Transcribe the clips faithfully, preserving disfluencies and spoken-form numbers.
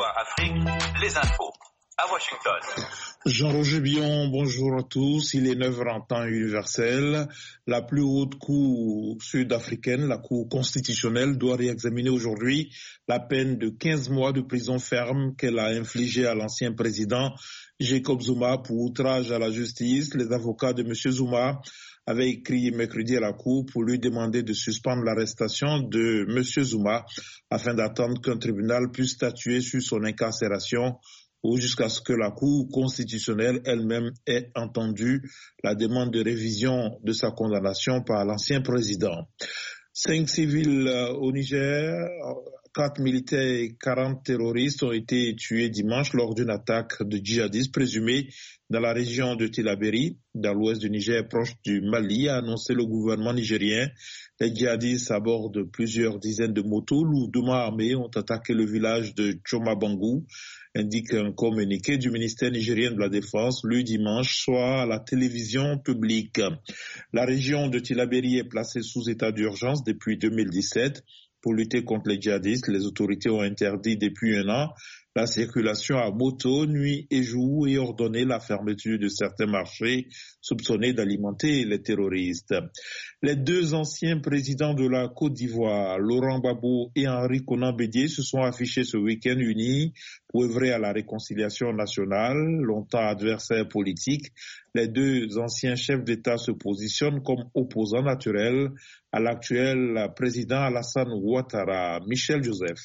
Soir Afrique, les infos. À Washington. Jean-Roger Bion, bonjour à tous. Il est neuf heures en temps universel. La plus haute cour sud-africaine, la cour constitutionnelle, doit réexaminer aujourd'hui la peine de quinze mois de prison ferme qu'elle a infligée à l'ancien président Jacob Zuma pour outrage à la justice. Les avocats de M. Zuma avaient écrit mercredi à la cour pour lui demander de suspendre l'arrestation de M. Zuma afin d'attendre qu'un tribunal puisse statuer sur son incarcération ou jusqu'à ce que la Cour constitutionnelle elle-même ait entendu la demande de révision de sa condamnation par l'ancien président. Cinq civils au Niger, quatre militaires et quarante terroristes ont été tués dimanche lors d'une attaque de djihadistes présumés dans la région de Tillabéri, dans l'ouest du Niger, proche du Mali, a annoncé le gouvernement nigérien. Les djihadistes à bord de plusieurs dizaines de motos lourdement armés ont attaqué le village de Tchomabangou, indique un communiqué du ministère nigérien de la Défense lu dimanche soir à la télévision publique. La région de Tillabéri est placée sous état d'urgence depuis deux mille dix-sept. Pour lutter contre les djihadistes, les autorités ont interdit depuis un an la circulation à moto, nuit et jour, et ordonné la fermeture de certains marchés soupçonnés d'alimenter les terroristes. Les deux anciens présidents de la Côte d'Ivoire, Laurent Gbagbo et Henri Konan Bédié, se sont affichés ce week-end unis pour œuvrer à la réconciliation nationale. Longtemps adversaires politiques, les deux anciens chefs d'État se positionnent comme opposants naturels à l'actuel président Alassane Ouattara. Michel Joseph.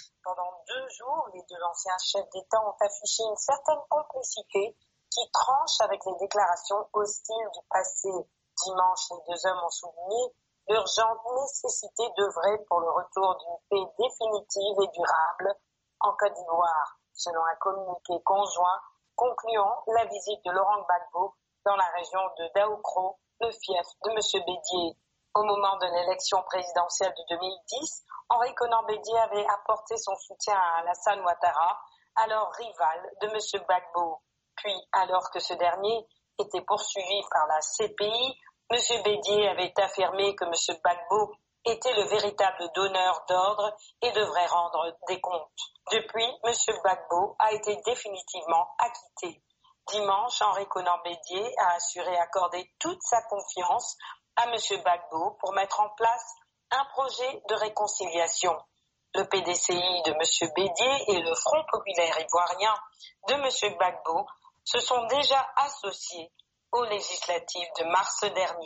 Les deux anciens chefs d'État ont affiché une certaine complicité qui tranche avec les déclarations hostiles du passé. Dimanche, les deux hommes ont souligné l'urgente nécessité d'œuvrer pour le retour d'une paix définitive et durable en Côte d'Ivoire, selon un communiqué conjoint concluant la visite de Laurent Gbagbo dans la région de Daoukro, le fief de M. Bédié. Au moment de l'élection présidentielle de deux mille dix, Henri Konan Bédié avait apporté son soutien à Alassane Ouattara, alors rival de M. Gbagbo. Puis, alors que ce dernier était poursuivi par la C P I, M. Bédié avait affirmé que M. Gbagbo était le véritable donneur d'ordre et devrait rendre des comptes. Depuis, M. Gbagbo a été définitivement acquitté. Dimanche, Henri Konan Bédié a assuré accorder toute sa confiance à M. Gbagbo pour mettre en place un projet de réconciliation. Le P D C I de M. Bédié et le Front populaire ivoirien de M. Gbagbo se sont déjà associés aux législatives de mars dernier.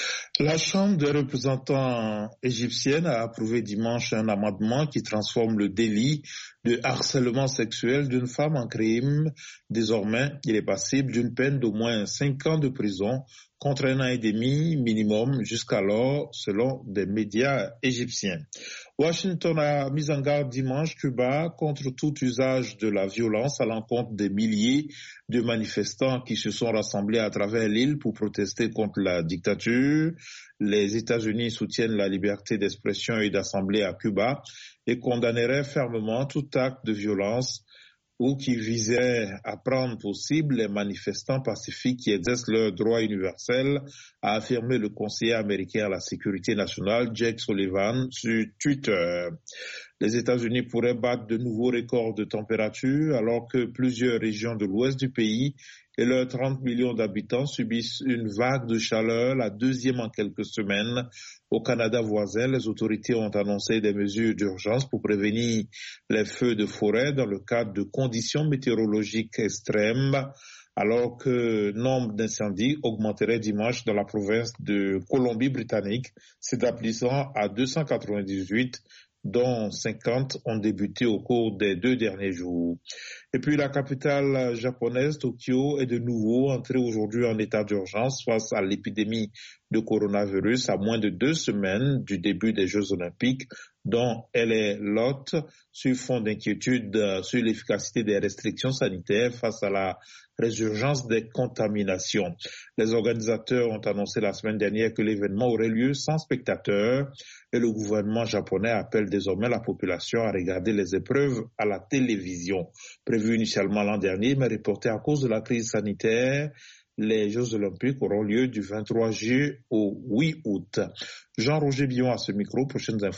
La Chambre des représentants égyptienne a approuvé dimanche un amendement qui transforme le délit de harcèlement sexuel d'une femme en crime. Désormais, il est passible d'une peine d'au moins cinq ans de prison contre un an et demi minimum jusqu'alors, selon des médias égyptiens. Washington a mis en garde dimanche Cuba contre tout usage de la violence à l'encontre des milliers de manifestants qui se sont rassemblés à travers l'île pour protester contre la dictature. Les États-Unis soutiennent la liberté d'expression et d'assemblée à Cuba et condamneraient fermement tout acte de violence ou qui visait à prendre pour cible les manifestants pacifiques qui exercent leur droit universel, a affirmé le conseiller américain à la sécurité nationale, Jake Sullivan, sur Twitter. Les États-Unis pourraient battre de nouveaux records de température alors que plusieurs régions de l'ouest du pays et leurs trente millions d'habitants subissent une vague de chaleur, la deuxième en quelques semaines. Au Canada voisin, les autorités ont annoncé des mesures d'urgence pour prévenir les feux de forêt dans le cadre de conditions météorologiques extrêmes, alors que le nombre d'incendies augmenterait dimanche dans la province de Colombie-Britannique, s'établissant à deux cent quatre-vingt-dix-huit, dont cinquante ont débuté au cours des deux derniers jours. Et puis la capitale japonaise, Tokyo, est de nouveau entrée aujourd'hui en état d'urgence face à l'épidémie de coronavirus à moins de deux semaines du début des Jeux olympiques, dont elle est l'hôte sur fond d'inquiétude sur l'efficacité des restrictions sanitaires face à la résurgence des contaminations. Les organisateurs ont annoncé la semaine dernière que l'événement aurait lieu sans spectateurs et le gouvernement japonais appelle désormais la population à regarder les épreuves à la télévision. Prévu initialement l'an dernier, mais reporté à cause de la crise sanitaire, les Jeux olympiques auront lieu du vingt-trois juillet au huit août. Jean-Roger Bion à ce micro, prochaines infos.